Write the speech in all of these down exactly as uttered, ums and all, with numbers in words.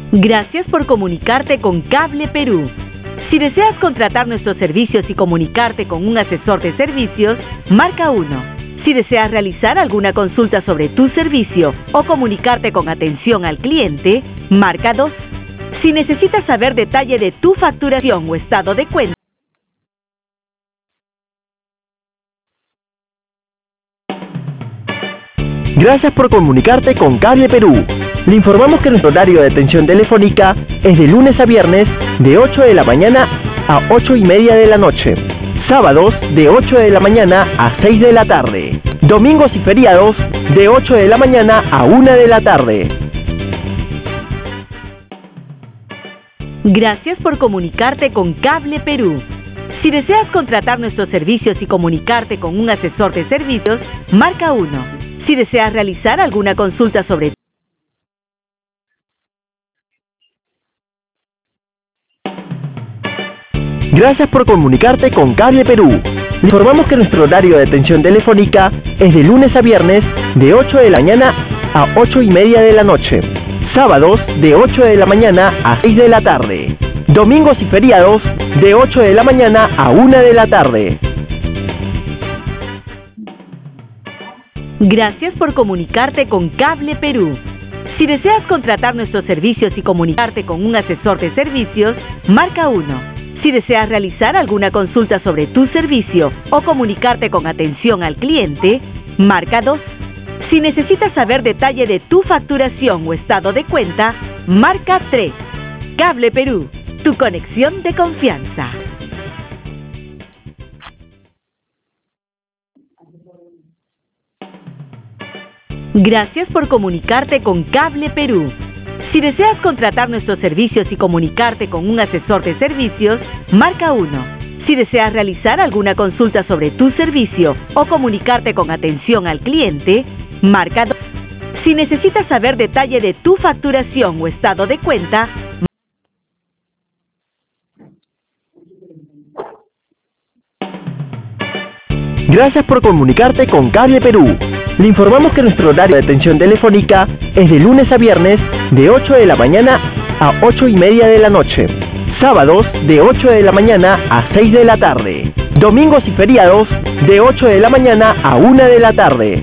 Gracias por comunicarte con Cable Perú. Si deseas contratar nuestros servicios y comunicarte con un asesor de servicios, marca uno. Si deseas realizar alguna consulta sobre tu servicio o comunicarte con atención al cliente, marca dos. Si necesitas saber detalle de tu facturación o estado de cuenta, Gracias por comunicarte con Cable Perú. Le informamos que nuestro horario de atención telefónica es de lunes a viernes de ocho de la mañana a ocho y media de la noche. Sábados de ocho de la mañana a seis de la tarde. Domingos y feriados de ocho de la mañana a una de la tarde. gracias por comunicarte con Cable Perú. Si deseas contratar nuestros servicios y comunicarte con un asesor de servicios, marca uno. Si deseas realizar alguna consulta sobre Gracias por comunicarte con Cable Perú. Le informamos que nuestro horario de atención telefónica es de lunes a viernes de ocho de la mañana a ocho y media de la noche. Sábados de ocho de la mañana a seis de la tarde. Domingos y feriados de ocho de la mañana a una de la tarde. Gracias por comunicarte con Cable Perú. Si deseas contratar nuestros servicios y comunicarte con un asesor de servicios, marca uno. Si deseas realizar alguna consulta sobre tu servicio o comunicarte con atención al cliente, marca dos. Si necesitas saber detalle de tu facturación o estado de cuenta, marca tres. Cable Perú, tu conexión de confianza. Gracias por comunicarte con Cable Perú. Si deseas contratar nuestros servicios y comunicarte con un asesor de servicios, marca uno. Si deseas realizar alguna consulta sobre tu servicio o comunicarte con atención al cliente, marca dos. Si necesitas saber detalle de tu facturación o estado de cuenta, Gracias por comunicarte con Cable Perú. Le informamos que nuestro horario de atención telefónica es de lunes a viernes de ocho de la mañana a ocho y media de la noche. Sábados de ocho de la mañana a seis de la tarde. Domingos y feriados de ocho de la mañana a una de la tarde.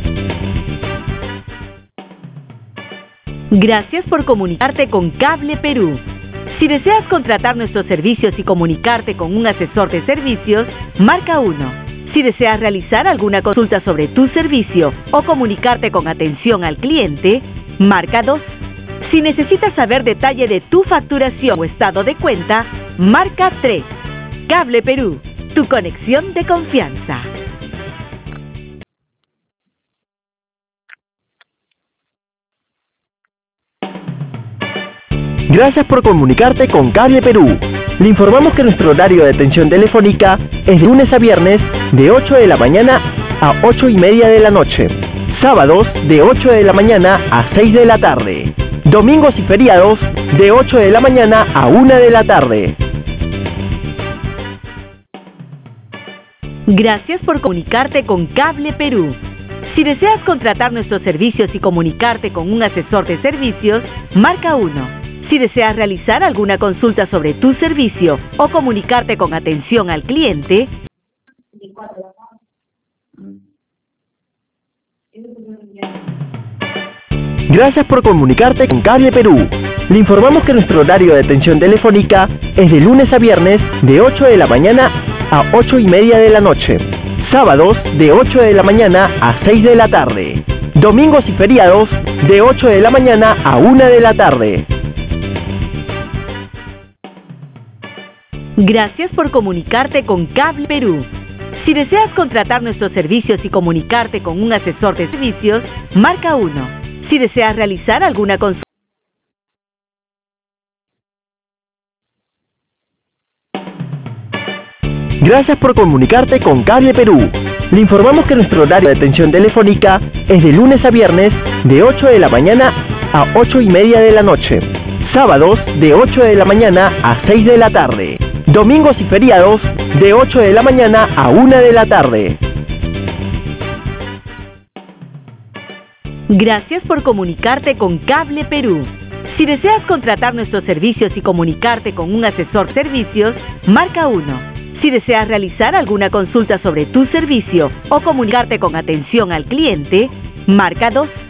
gracias por comunicarte con Cable Perú. Si deseas contratar nuestros servicios y comunicarte con un asesor de servicios, marca uno. Si deseas realizar alguna consulta sobre tu servicio o comunicarte con atención al cliente, marca dos. Si necesitas saber detalle de tu facturación o estado de cuenta, marca tres. Cable Perú, tu conexión de confianza. Gracias por comunicarte con Cable Perú. Le informamos que nuestro horario de atención telefónica es de lunes a viernes de ocho de la mañana a ocho y media de la noche. Sábados de ocho de la mañana a seis de la tarde. Domingos y feriados de ocho de la mañana a una de la tarde. Gracias por comunicarte con Cable Perú. Si deseas contratar nuestros servicios y comunicarte con un asesor de servicios, marca uno. Si deseas realizar alguna consulta sobre tu servicio o comunicarte con atención al cliente, Gracias por comunicarte con Cable Perú. Le informamos que nuestro horario de atención telefónica es de lunes a viernes de ocho de la mañana a ocho y media de la noche. Sábados de ocho de la mañana a seis de la tarde. Domingos y feriados de ocho de la mañana a una de la tarde. gracias por comunicarte con Cable Perú. Si deseas contratar nuestros servicios y comunicarte con un asesor de servicios, marca uno. Si deseas realizar alguna consulta, Gracias por comunicarte con Cable Perú. Le informamos que nuestro horario de atención telefónica es de lunes a viernes de ocho de la mañana a ocho y media de la noche. Sábados de ocho de la mañana a seis de la tarde. Domingos y feriados de ocho de la mañana a una de la tarde. gracias por comunicarte con Cable Perú. Si deseas contratar nuestros servicios y comunicarte con un asesor de servicios, marca uno. Si deseas realizar alguna consulta sobre tu servicio o comunicarte con atención al cliente, marca dos.